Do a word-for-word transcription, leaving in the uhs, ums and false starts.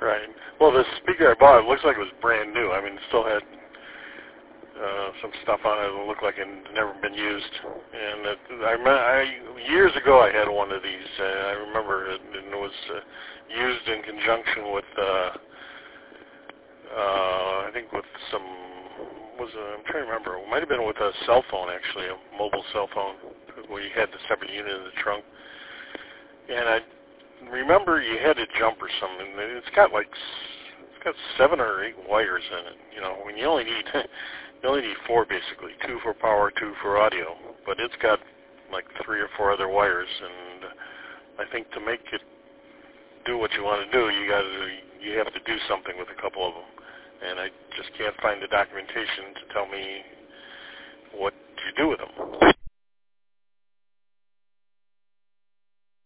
Right. Well, the speaker I bought, it looks like it was brand new. I mean, it still had uh, some stuff on it that looked like it had never been used. And it, I, I years ago I had one of these. Uh, I remember it, and it was uh, used in conjunction with, uh, uh, I think with some, was uh, I'm trying to remember. It might have been with a cell phone, actually, a mobile cell phone, where you had the separate unit in the trunk. And I remember you had to jump or something. It's got like it's got seven or eight wires in it. You know, when you only need you only need four basically, two for power, two for audio. But it's got like three or four other wires, and I think to make it do what you want to do, you got to you have to do something with a couple of them. And I just can't find the documentation to tell me what you do with them.